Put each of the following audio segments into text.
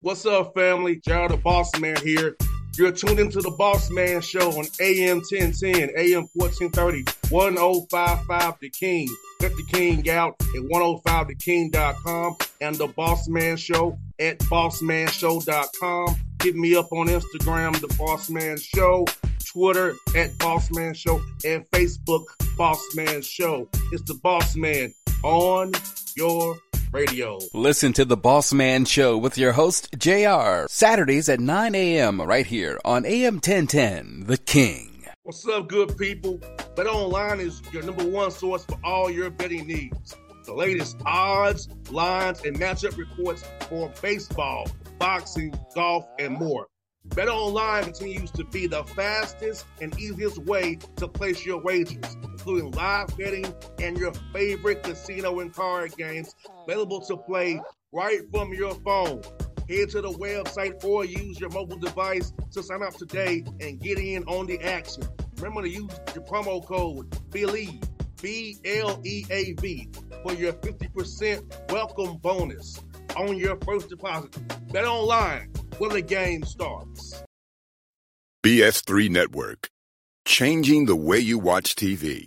What's up, family? Gerald the Boss Man here. You're tuned into the Boss Man Show on AM 1010, AM 1430, 1055 The King. Let the King out at 105theking.com and the Boss Man Show at bossmanshow.com. Hit me up on Instagram, The Boss Man Show, Twitter at Boss Man Show, and Facebook, Boss Man Show. It's the Boss Man on your radio. Listen to The Boss Man Show with your host, JR, Saturdays at 9 a.m. right here on AM 1010, The King. What's up, good people? BetOnline is your number one source for all your betting needs. The latest odds, lines, and matchup reports for baseball, boxing, golf, and more. BetOnline continues to be the fastest and easiest way to place your wagers, including live betting and your favorite casino and card games available to play right from your phone. Head to the website or use your mobile device to sign up today and get in on the action. Remember to use your promo code BELIEVE, BLEAV, for your 50% welcome bonus on your first deposit. BetOnline, where the game starts. BS3 Network, changing the way you watch TV.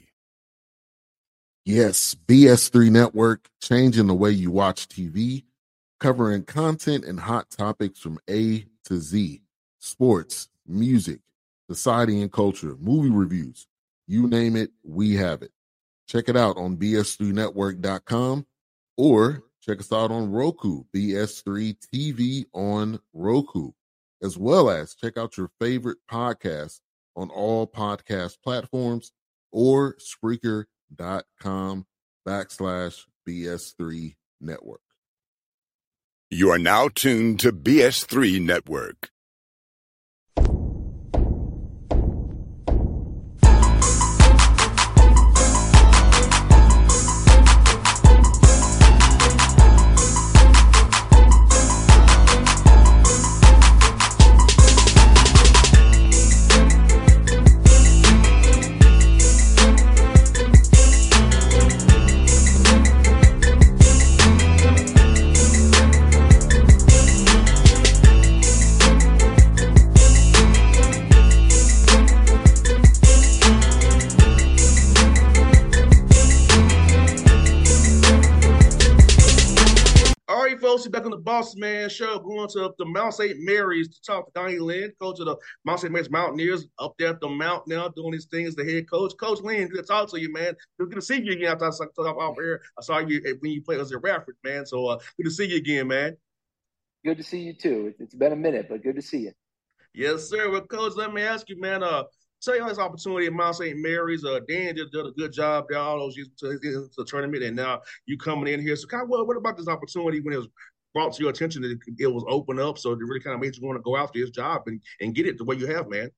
Yes, BS3 Network, changing the way you watch TV, covering content and hot topics from A to Z, sports, music, society and culture, movie reviews, you name it, we have it. Check it out on bs3network.com or check us out on Roku, BS3 TV on Roku, as well as check out your favorite podcast on all podcast platforms or Spreaker.com/BS3 Network. You are now tuned to BS3 Network. Back on the Boss Man Show, going to the Mount St. Mary's to talk to Donnie Lynn, coach of the Mount St. Mary's Mountaineers, up there at the Mount now, doing his things, the head coach. Coach Lynn, good to talk to you, man. Good to see you again after I saw off here. I saw you when you played as a Radford, man. So good to see you again, man. Good to see you too. It's been a minute, but good to see you. Yes, sir. Well, Coach, let me ask you, man. Tell you this opportunity at Mount St. Mary's. Dan did a good job there all those years to the tournament, and now you coming in here. So, kind of, what about this opportunity when it was brought to your attention that it was open up, so it really kind of made you want to go after his job and get it the way you have, man?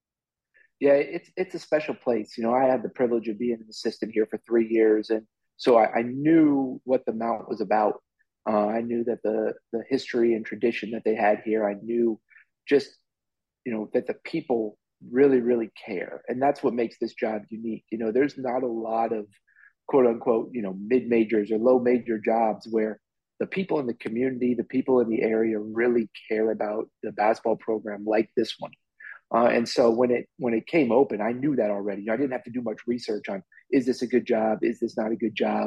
Yeah, it's a special place. You know, I had the privilege of being an assistant here for 3 years, and so I knew what the Mount was about. I knew that the history and tradition that they had here. I knew just, you know, that the people really, really care, and that's what makes this job unique. You know, there's not a lot of quote unquote, you know, mid-majors or low major jobs where the people in the community, the people in the area really care about the basketball program like this one. And so when it came open, I knew that already. You know, I didn't have to do much research on, is this a good job? Is this not a good job?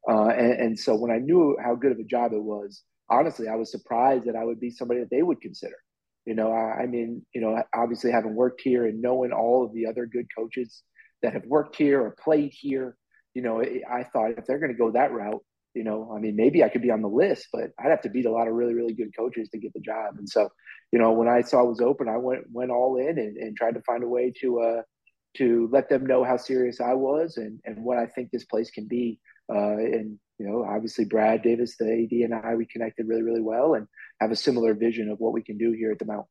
And so when I knew how good of a job it was, honestly, I was surprised that I would be somebody that they would consider. You know, I mean, you know, obviously having worked here and knowing all of the other good coaches that have worked here or played here, you know, I thought if they're going to go that route, you know, I mean, maybe I could be on the list, but I'd have to beat a lot of really, really good coaches to get the job. And so, you know, when I saw it was open, I went all in and tried to find a way to let them know how serious I was and what I think this place can be. And, you know, obviously Brad Davis, the AD, and I, we connected really, really well and have a similar vision of what we can do here at the Mount.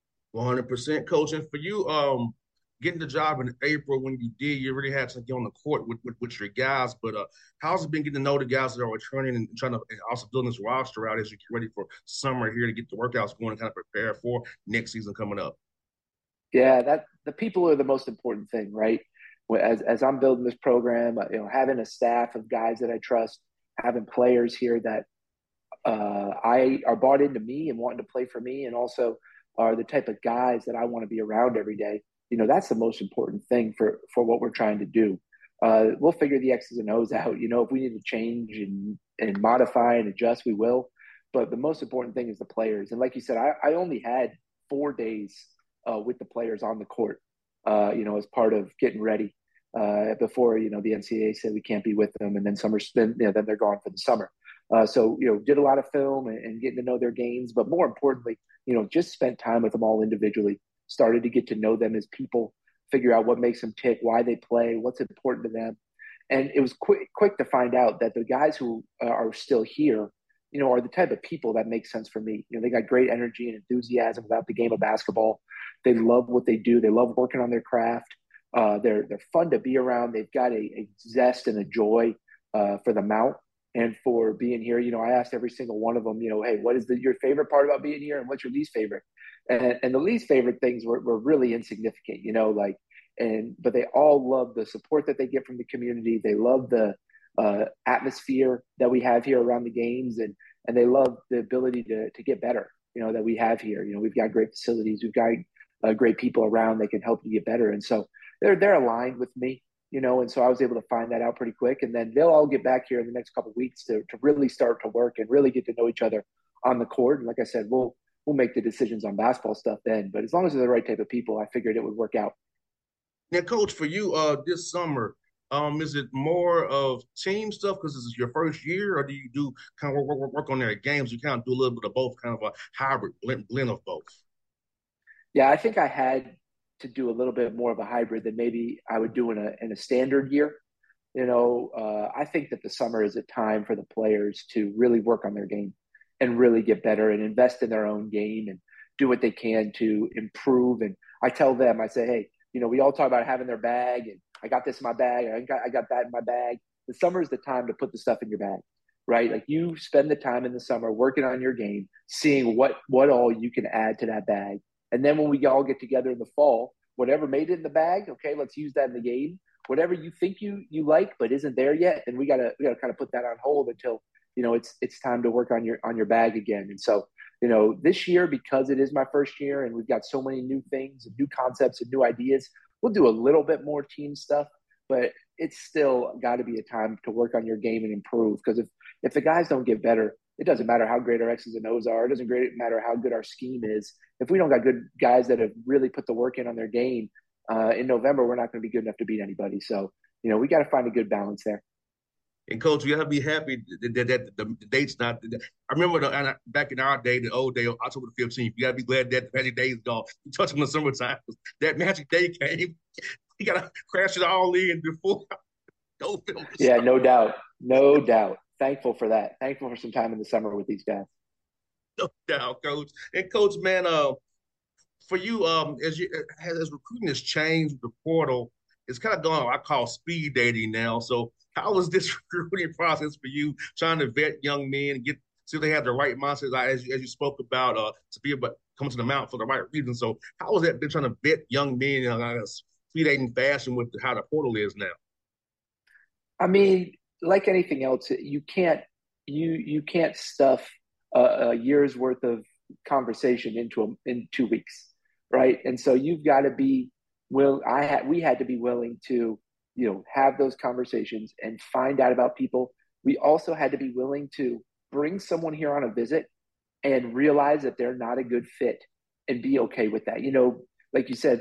100%, Coach. And for you, getting the job in April when you did, you really had to get on the court with your guys. But how's it been getting to know the guys that are returning and trying to and also building this roster out as you get ready for summer here to get the workouts going and kind of prepare for next season coming up? Yeah, that the people are the most important thing, right? As I'm building this program, you know, having a staff of guys that I trust, having players here that are bought into me and wanting to play for me, and also are the type of guys that I want to be around every day. That's the most important thing for what we're trying to do. We'll figure the X's and O's out. If we need to change and modify and adjust, we will. But the most important thing is the players. And like you said, I only had 4 days with the players on the court, as part of getting ready before, the NCAA said we can't be with them. And then then they're gone for the summer. So did a lot of film and getting to know their games. But more importantly, just spent time with them all individually, started to get to know them as people, figure out what makes them tick, why they play, what's important to them. And it was quick to find out that the guys who are still here, are the type of people that make sense for me. They got great energy and enthusiasm about the game of basketball. They love what they do. They love working on their craft. They're fun to be around. They've got a zest and a joy for the Mount and for being here. I asked every single one of them, hey, what is your favorite part about being here and what's your least favorite? And the least favorite things were really insignificant, but they all love the support that they get from the community. They love the atmosphere that we have here around the games, and they love the ability to get better, that we have here. We've got great facilities. We've got great people around that can help you get better. And so they're aligned with me, and so I was able to find that out pretty quick. And then they'll all get back here in the next couple of weeks to really start to work and really get to know each other on the court. And like I said, we'll make the decisions on basketball stuff then. But as long as they're the right type of people, I figured it would work out. Now, Coach, for you this summer, is it more of team stuff because this is your first year, or do you do kind of work on their games? You kind of do a little bit of both, kind of a hybrid blend of both? Yeah, I think I had to do a little bit more of a hybrid than maybe I would do in a standard year. I think that the summer is a time for the players to really work on their game and really get better and invest in their own game and do what they can to improve. And I tell them, I say, hey, we all talk about having their bag, and I got this in my bag, I got that in my bag. The summer is the time to put the stuff in your bag, right? Like, you spend the time in the summer working on your game, seeing what all you can add to that bag. And then when we all get together in the fall, whatever made it in the bag, okay, let's use that in the game. Whatever you think you like but isn't there yet, and we gotta kind of put that on hold until it's time to work on your bag again. And so this year, because it is my first year and we've got so many new things and new concepts and new ideas, we'll do a little bit more team stuff, but it's still got to be a time to work on your game and improve. Because if the guys don't get better, it doesn't matter how great our X's and O's are. It doesn't matter how good our scheme is. If we don't got good guys that have really put the work in on their game, in November, we're not going to be good enough to beat anybody. So, we got to find a good balance there. And Coach, we got to be happy that the date's not. I remember back in our day, the old day, October the 15th. You got to be glad that the Magic Day is gone. You touch on the summertime. That Magic Day came. You got to crash it all in before. Yeah, no doubt. Thankful for that. Thankful for some time in the summer with these guys. No doubt, Coach. And Coach, man, for you, as recruiting has changed, the portal, it's kind of going, I call speed dating now. So how was this recruiting process for you, trying to vet young men, so they have the right mindset, as you spoke about, to be able to come to the Mount for the right reason? So how has that been, trying to vet young men in a speed dating fashion with how the portal is now? I mean, like anything else, you can't stuff a year's worth of conversation in 2 weeks, right? And so you've got to be we had to be willing to have those conversations and find out about people. We also had to be willing to bring someone here on a visit and realize that they're not a good fit and be okay with that. Like you said,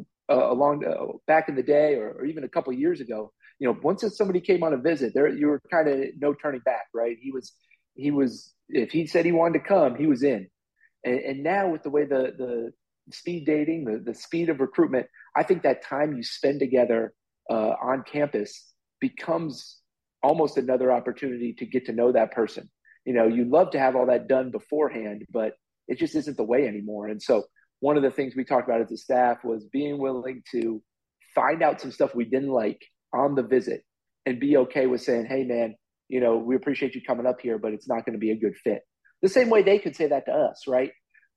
back in the day or even a couple of years ago, once somebody came on a visit, you were kind of no turning back, right? He was if he said he wanted to come, he was in. And now with the way the speed dating, the speed of recruitment, I think that time you spend together on campus becomes almost another opportunity to get to know that person. You'd love to have all that done beforehand, but it just isn't the way anymore. And so one of the things we talked about as a staff was being willing to find out some stuff we didn't like on the visit and be okay with saying, hey, man, we appreciate you coming up here, but it's not going to be a good fit. The same way they could say that to us, right?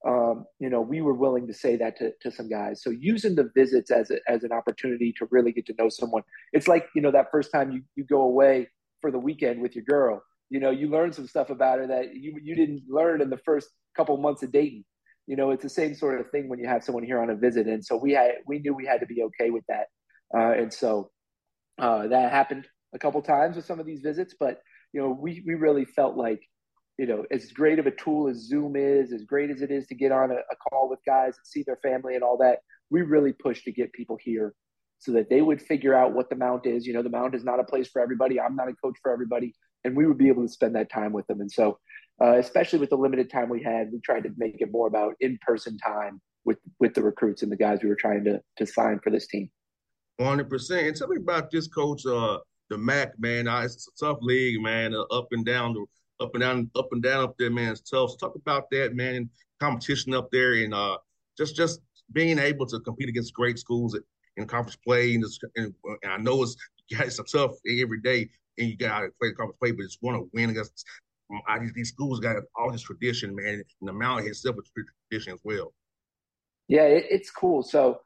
We were willing to say that to some guys. So using the visits as an opportunity to really get to know someone. It's like, that first time you go away for the weekend with your girl you learn some stuff about her that you didn't learn in the first couple months of dating. It's the same sort of thing when you have someone here on a visit. And so we knew we had to be okay with that. And so that happened a couple times with some of these visits, but we really felt like, as great of a tool as Zoom is, as great as it is to get on a call with guys and see their family and all that, we really pushed to get people here so that they would figure out what the Mount is. The Mount is not a place for everybody. I'm not a coach for everybody. And we would be able to spend that time with them. And so, especially with the limited time we had, we tried to make it more about in-person time with the recruits and the guys we were trying to sign for this team. 100%. And tell me about this, Coach, the MAC, man. It's a tough league, man. Up and down, up there, man. It's tough. So talk about that, man, and competition up there, and just being able to compete against great schools in conference play. And I know it's a tough every day, and you got to play the conference play, but just want to win against these schools. Got all this tradition, man, and the Mount itself is tradition as well. Yeah, it's cool. So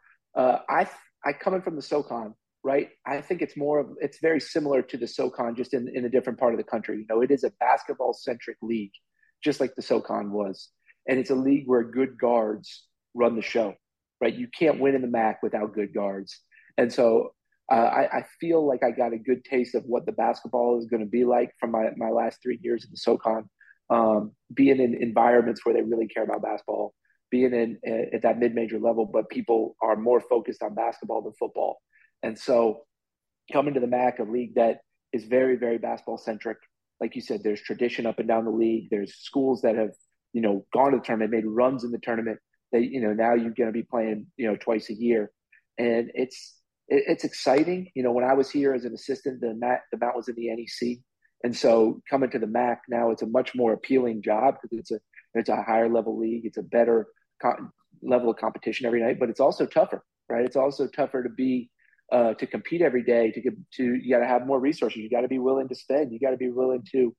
I coming from the SoCon, right? I think it's very similar to the SoCon, just in a different part of the country. It is a basketball-centric league, just like the SoCon was. And it's a league where good guards run the show, right? You can't win in the MAC without good guards. And so I feel like I got a good taste of what the basketball is going to be like from my last 3 years in the SoCon, being in environments where they really care about basketball, being at that mid-major level, but people are more focused on basketball than football. And so coming to the MAC, a league that is very, very basketball-centric, like you said, there's tradition up and down the league. There's schools that have, gone to the tournament, made runs in the tournament. They, now you're going to be playing, twice a year. And it's exciting. When I was here as an assistant, the Mount was in the NEC. And so coming to the MAC now, it's a much more appealing job because it's a higher level league. It's a better level of competition every night, but it's also tougher, right? It's also tougher to be to compete every day. You got to have more resources. You got to be willing to spend. You got to be willing to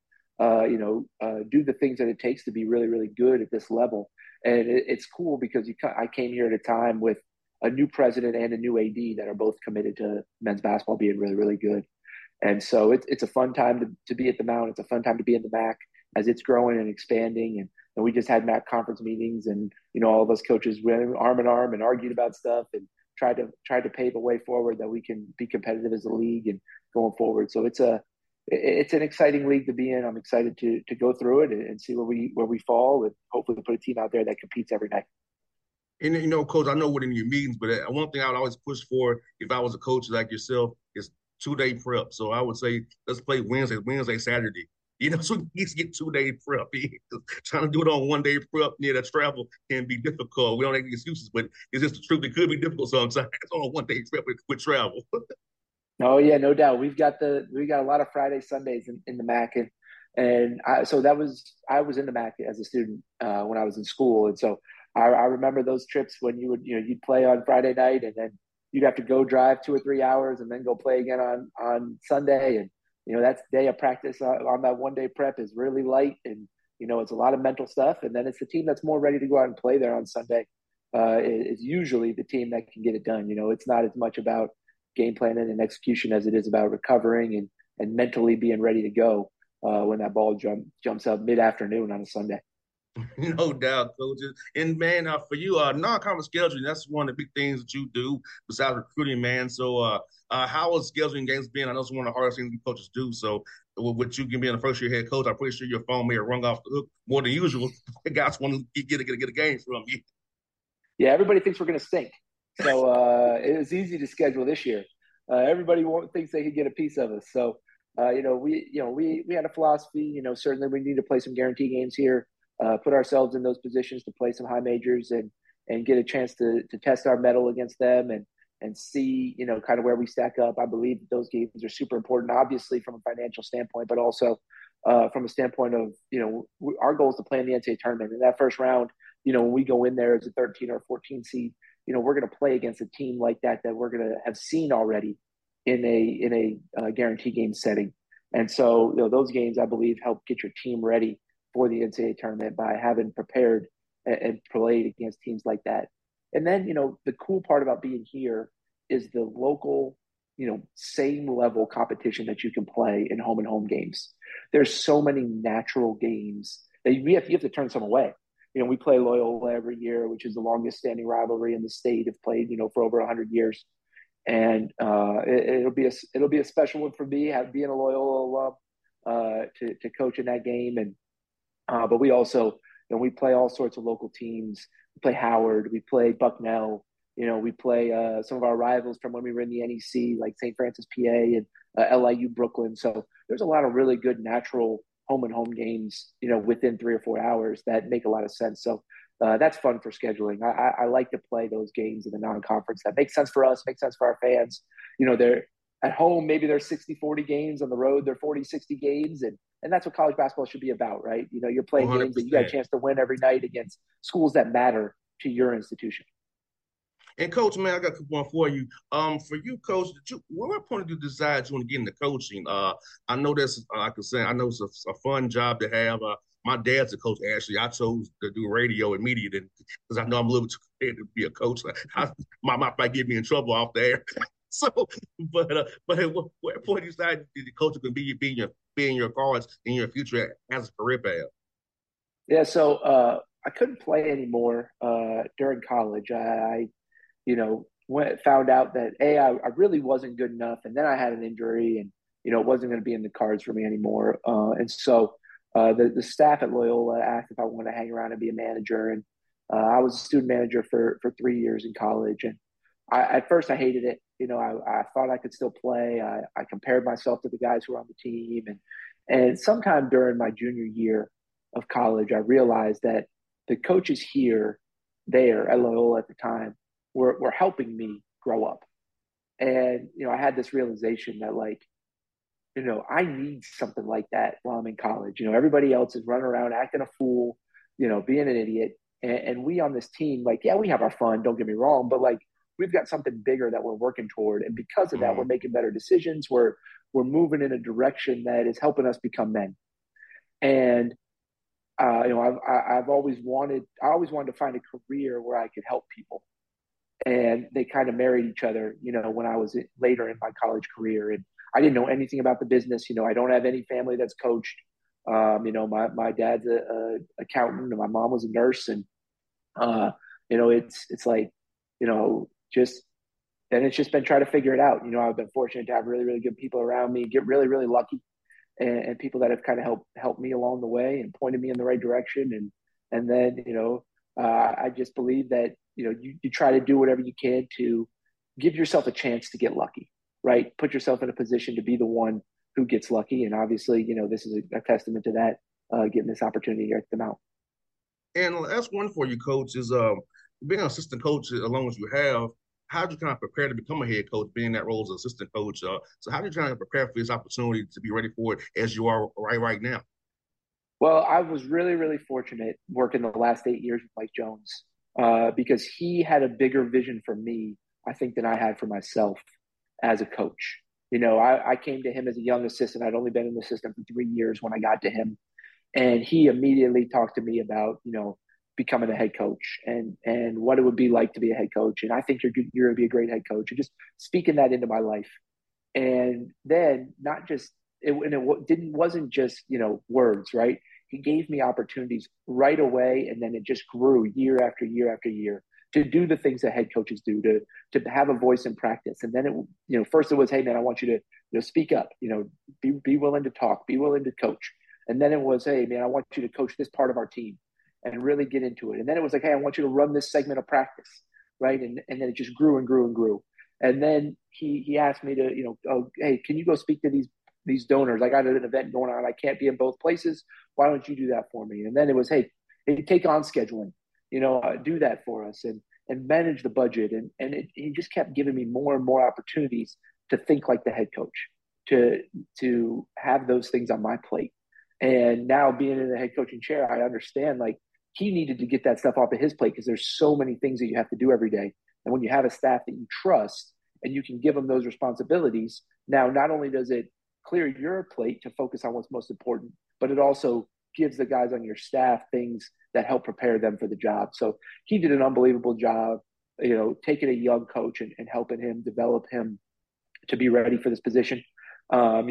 do the things that it takes to be really, really good at this level. And it's cool because I came here at a time with a new president and a new AD that are both committed to men's basketball being really, really good. And so it's a fun time to be at the Mount. It's a fun time to be in the MAC as it's growing and expanding. And we just had MAC conference meetings, and all of us coaches went arm in arm and argued about stuff and tried to pave a way forward that we can be competitive as a league and going forward. So it's an exciting league to be in. I'm excited to go through it and see where we fall, and hopefully put a team out there that competes every night. And Coach, I know what in your meetings, but one thing I would always push for if I was a coach like yourself is 2-day prep. So I would say let's play Wednesday, Saturday. So you get 2-day prep. Trying to do it on 1-day prep near that travel can be difficult. We don't make excuses, but it's just the truth. It could be difficult sometimes on a 1-day trip with travel. Oh yeah, no doubt. We got a lot of Friday, Sundays in the MAC, and I was in the MAC as a student when I was in school, and so I remember those trips when you'd play on Friday night, and then you'd have to go drive 2 or 3 hours, and then go play again on Sunday, and that day of practice on that 1-day prep is really light, and it's a lot of mental stuff, and then it's the team that's more ready to go out and play there on Sunday is usually the team that can get it done. It's not as much about game planning and execution as it is about recovering and mentally being ready to go when that ball jumps up mid-afternoon on a Sunday. No doubt, coaches. And man, for you, non-conference scheduling, that's one of the big things that you do besides recruiting, man. So how is scheduling games been? I know it's one of the hardest things you coaches do. So with you being a first-year head coach, I'm pretty sure your phone may have rung off the hook more than usual. The guys want to get a game from you. Yeah, everybody thinks we're going to stink. So it was easy to schedule this year. Everybody thinks they could get a piece of us. So we had a philosophy. Certainly we need to play some guarantee games here. Put ourselves in those positions to play some high majors and get a chance to test our mettle against them and see, kind of where we stack up. I believe that those games are super important, obviously from a financial standpoint, but also from a standpoint of, our goal is to play in the NCAA tournament. In that first round, when we go in there as a 13 or 14 seed, we're going to play against a team like that we're going to have seen already in a guarantee game setting. And so, those games, I believe, help get your team ready for the NCAA tournament by having prepared and played against teams like that. And then, the cool part about being here is the local same level competition that you can play in home and home games. There's so many natural games that you have to turn some away. We play Loyola every year, which is the longest standing rivalry in the state. Have played, for over 100 years. And it'll be a special one for me, being a Loyola alum, to coach in that game. And but we also, we play all sorts of local teams. We play Howard, we play Bucknell. We play some of our rivals from when we were in the NEC, like St. Francis, PA, and LIU Brooklyn. So there's a lot of really good natural home and home games, within 3 or 4 hours that make a lot of sense. So that's fun for scheduling. I like to play those games in the non-conference. That makes sense for us, makes sense for our fans. They're at home, maybe they're 60-40 games. On the road, they're 40-60 games. And that's what college basketball should be about, right? You're playing 100%. Games that you got a chance to win every night against schools that matter to your institution. And Coach, man, I got one for you. For you, Coach, what point did you decide you want to get into coaching? I know that's, like I said, I know it's a fun job to have. My dad's a coach. Actually, I chose to do radio and media because I know I'm a little too scared to be a coach. My mom might get me in trouble off the air. So, but at what point you decided the coach could be in your cards in your future as a career path? Yeah, so I couldn't play anymore during college. I found out that I really wasn't good enough, and then I had an injury, and it wasn't going to be in the cards for me anymore. And so the staff at Loyola asked if I wanted to hang around and be a manager, and I was a student manager for 3 years in college, and at first I hated it. I thought I could still play. I compared myself to the guys who were on the team, and sometime during my junior year of college, I realized that the coaches there at Loyola at the time were helping me grow up. And, I had this realization that I need something like that while I'm in college. Everybody else is running around acting a fool, being an idiot. And we on this team, we have our fun, don't get me wrong, but we've got something bigger that we're working toward. And because of that, we're making better decisions. We're moving in a direction that is helping us become men. And, I've always wanted to find a career where I could help people. And they kind of married each other, when I was later in my college career. And I didn't know anything about the business. I don't have any family that's coached. My dad's a accountant and my mom was a nurse. And, it's just been trying to figure it out. I've been fortunate to have really, really good people around me, get really, really lucky, and people that have kind of helped me along the way and pointed me in the right direction. And then, I just believe that, you try to do whatever you can to give yourself a chance to get lucky, right? Put yourself in a position to be the one who gets lucky. And obviously, this is a testament to that, getting this opportunity here at the Mount. And last one for you, Coach, is being an assistant coach as long as you have, how do you kind of prepare to become a head coach, being in that role as an assistant coach? So how do you kind of prepare for this opportunity to be ready for it as you are right now? Well, I was really, really fortunate working the last 8 years with Mike Jones because he had a bigger vision for me, I think, than I had for myself as a coach. I came to him as a young assistant. I'd only been an assistant for 3 years when I got to him. And he immediately talked to me about, becoming a head coach and what it would be like to be a head coach. And I think you're going to be a great head coach, and just speaking that into my life. And then wasn't just, words, right? He gave me opportunities right away. And then it just grew year after year after year to do the things that head coaches do, to have a voice in practice. And then first it was, hey man, I want you to speak up, be willing to talk, be willing to coach. And then it was, hey man, I want you to coach this part of our team and really get into it. And then it was like, hey, I want you to run this segment of practice, right? And then it just grew and grew and grew. And then he asked me to, hey, can you go speak to these donors? I got an event going on. I can't be in both places. Why don't you do that for me? And then it was, hey, take on scheduling, do that for us and manage the budget. And he just kept giving me more and more opportunities to think like the head coach, to have those things on my plate. And now being in the head coaching chair, I understand he needed to get that stuff off of his plate because there's so many things that you have to do every day. And when you have a staff that you trust and you can give them those responsibilities, now not only does it clear your plate to focus on what's most important, but it also gives the guys on your staff things that help prepare them for the job. So he did an unbelievable job, taking a young coach and helping him develop him to be ready for this position. I'm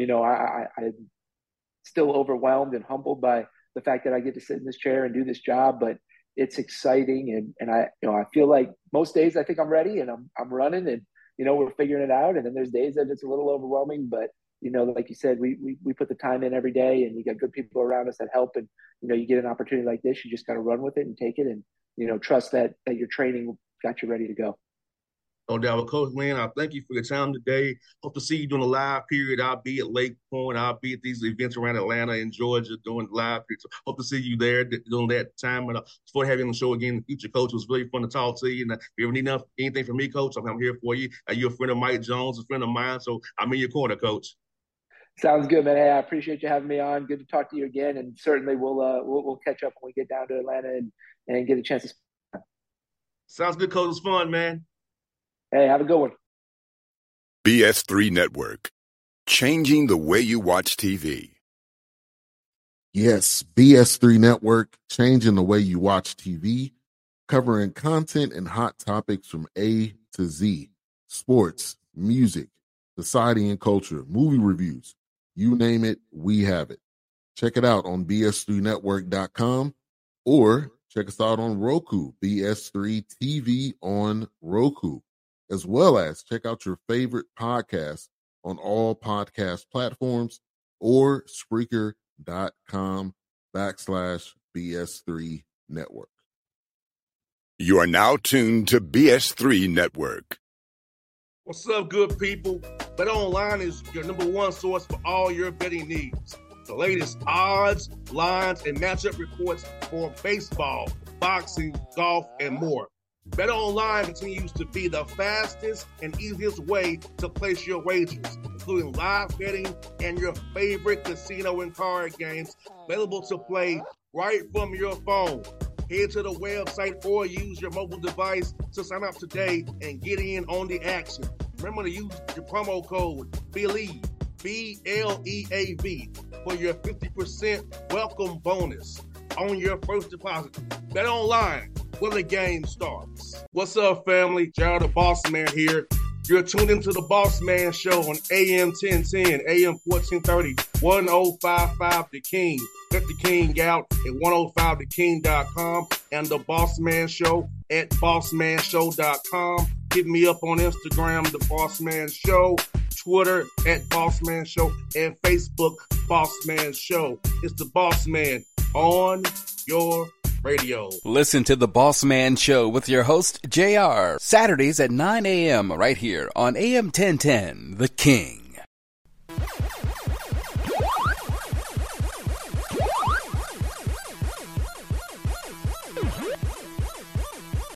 still overwhelmed and humbled by the fact that I get to sit in this chair and do this job, but it's exciting. And I feel like most days I think I'm ready and I'm running and, we're figuring it out. And then there's days that it's a little overwhelming, but like you said, we put the time in every day and we got good people around us that help. And, you get an opportunity like this, you just got to run with it and take it and, trust that your training got you ready to go. No doubt. Well, Coach Lynn, I thank you for your time today. Hope to see you during the live period. I'll be at Lake Point. I'll be at these events around Atlanta and Georgia doing the live period. So hope to see you there during that time. And before having you on the show again in the future, Coach, it was really fun to talk to you. And if you ever need anything from me, Coach, I'm here for you. You're a friend of Mike Jones, a friend of mine. So I'm in your corner, Coach. Sounds good, man. Hey, I appreciate you having me on. Good to talk to you again. And certainly we'll catch up when we get down to Atlanta and get a chance to speak. Sounds good, Coach. It was fun, man. Hey, have a good one. BS3 Network, changing the way you watch TV. Yes, BS3 Network, changing the way you watch TV, covering content and hot topics from A to Z, sports, music, society and culture, movie reviews, you name it, we have it. Check it out on bs3network.com or check us out on Roku, BS3 TV on Roku, as well as check out your favorite podcast on all podcast platforms or Spreaker.com/BS3 Network. You are now tuned to BS3 Network. What's up, good people? BetOnline is your number one source for all your betting needs. The latest odds, lines, and matchup reports for baseball, boxing, golf, and more. BetOnline continues to be the fastest and easiest way to place your wagers, including live betting and your favorite casino and card games available to play right from your phone. Head to the website or use your mobile device to sign up today and get in on the action. Remember to use your promo code BELIEVE, BLEAV, for your 50% welcome bonus on your first deposit. Bet online where the game starts. What's up, family? Jared the Boss Man here. You're tuned into the Boss Man Show on AM 1010, AM 1430, 1055 The King. Let the King out at 105theking.com and the Boss Man Show at bossmanshow.com. Hit me up on Instagram, The Boss Man Show, Twitter at Boss Man Show, and Facebook, Boss Man Show. It's the Boss Man on your radio. Listen to The Boss Man Show with your host, JR, Saturdays at 9 a.m. right here on AM 1010, The King.